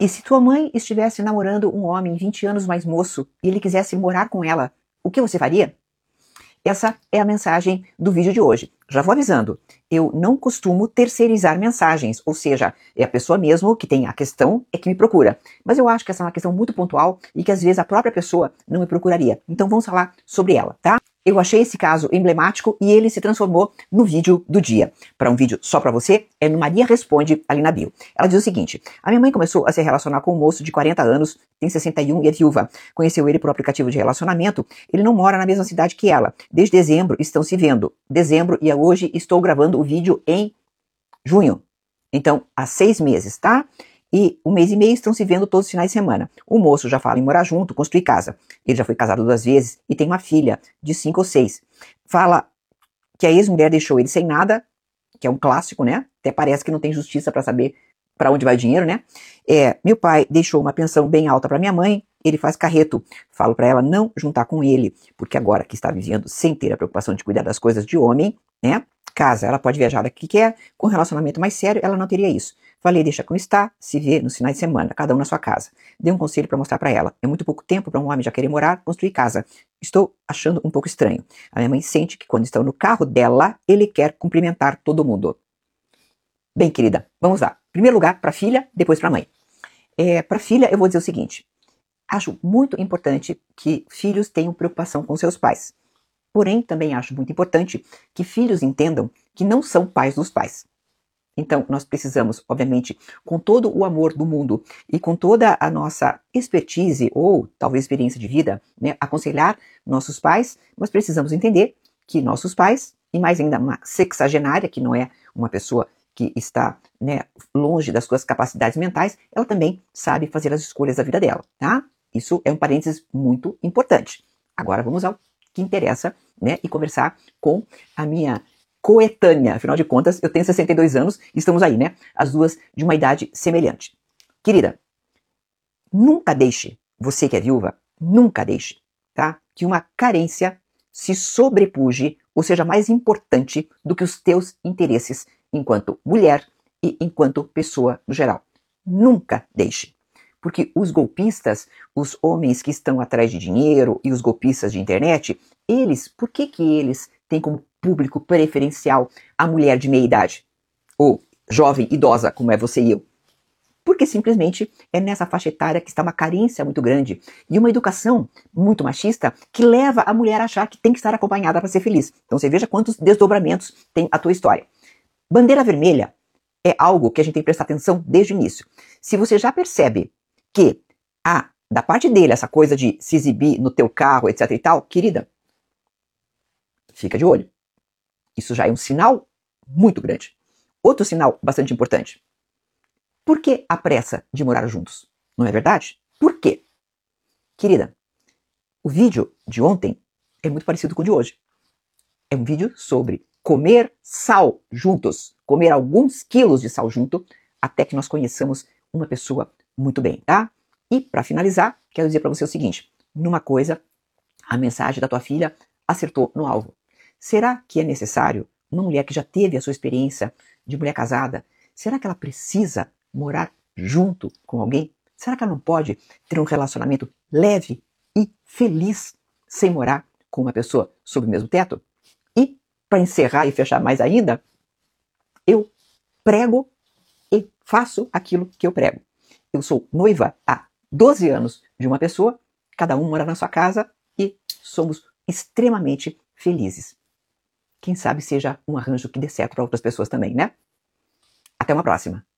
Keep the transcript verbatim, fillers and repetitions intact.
E se tua mãe estivesse namorando um homem vinte anos mais moço e ele quisesse morar com ela, o que você faria? Essa é a mensagem do vídeo de hoje. Já vou avisando, eu não costumo terceirizar mensagens, ou seja, é a pessoa mesmo que tem a questão é que me procura. Mas eu acho que essa é uma questão muito pontual e que às vezes a própria pessoa não me procuraria. Então vamos falar sobre ela, tá? Eu achei esse caso emblemático e ele se transformou no vídeo do dia. Para um vídeo só para você, é no Maria Responde ali na bio. Ela diz o seguinte: a minha mãe começou a se relacionar com um moço de quarenta anos, tem sessenta e um e é viúva. Conheceu ele por aplicativo de relacionamento, ele não mora na mesma cidade que ela. Desde dezembro estão se vendo. Dezembro e hoje estou gravando o vídeo em junho. Então, há seis meses, tá? E um mês e meio estão se vendo todos os finais de semana. O moço já fala em morar junto, construir casa. Ele já foi casado duas vezes e tem uma filha de cinco ou seis. Fala que a ex-mulher deixou ele sem nada, que é um clássico, né? Até parece que não tem justiça para saber para onde vai o dinheiro, né? É, meu pai deixou uma pensão bem alta para minha mãe, ele faz carreto. Falo para ela não juntar com ele, porque agora que está vivendo sem ter a preocupação de cuidar das coisas de homem, né? Casa, ela pode viajar daqui que quer, com um relacionamento mais sério, ela não teria isso. Falei, deixa como está, se vê nos finais de semana, cada um na sua casa. Dei um conselho para mostrar para ela. É muito pouco tempo para um homem já querer morar, construir casa. Estou achando um pouco estranho. A minha mãe sente que quando estão no carro dela, ele quer cumprimentar todo mundo. Bem, querida, vamos lá. Primeiro lugar para a filha, depois para a mãe. É, para a filha, eu vou dizer o seguinte. Acho muito importante que filhos tenham preocupação com seus pais. Porém, também acho muito importante que filhos entendam que não são pais dos pais. Então, nós precisamos, obviamente, com todo o amor do mundo e com toda a nossa expertise ou talvez experiência de vida, né, aconselhar nossos pais, mas precisamos entender que nossos pais, e mais ainda uma sexagenária, que não é uma pessoa que está, né, longe das suas capacidades mentais, ela também sabe fazer as escolhas da vida dela, tá? Isso é um parênteses muito importante. Agora vamos ao que interessa, né, e conversar com a minha coetânea. Afinal de contas, eu tenho sessenta e dois anos e estamos aí, né? As duas de uma idade semelhante. Querida, nunca deixe, você que é viúva, nunca deixe, tá? Que uma carência se sobrepuje ou seja mais importante do que os teus interesses enquanto mulher e enquanto pessoa no geral. Nunca deixe. Porque os golpistas, os homens que estão atrás de dinheiro e os golpistas de internet, eles, por que que eles têm como público preferencial a mulher de meia idade? Ou jovem, idosa, como é você e eu? Porque simplesmente é nessa faixa etária que está uma carência muito grande e uma educação muito machista que leva a mulher a achar que tem que estar acompanhada para ser feliz. Então você veja quantos desdobramentos tem a tua história. Bandeira vermelha é algo que a gente tem que prestar atenção desde o início. Se você já percebe que há, da parte dele, essa coisa de se exibir no teu carro, etc e tal, querida, fica de olho. Isso já é um sinal muito grande. Outro sinal bastante importante. Por que a pressa de morar juntos? Não é verdade? Por quê? Querida, o vídeo de ontem é muito parecido com o de hoje. É um vídeo sobre comer sal juntos, comer alguns quilos de sal junto, até que nós conheçamos uma pessoa muito bem, tá? E, para finalizar, quero dizer para você o seguinte. Numa coisa, a mensagem da tua filha acertou no alvo. Será que é necessário uma mulher que já teve a sua experiência de mulher casada, será que ela precisa morar junto com alguém? Será que ela não pode ter um relacionamento leve e feliz sem morar com uma pessoa sob o mesmo teto? E, para encerrar e fechar mais ainda, eu prego e faço aquilo que eu prego. Eu sou noiva há doze anos de uma pessoa, cada um mora na sua casa e somos extremamente felizes. Quem sabe seja um arranjo que dê certo para outras pessoas também, né? Até uma próxima!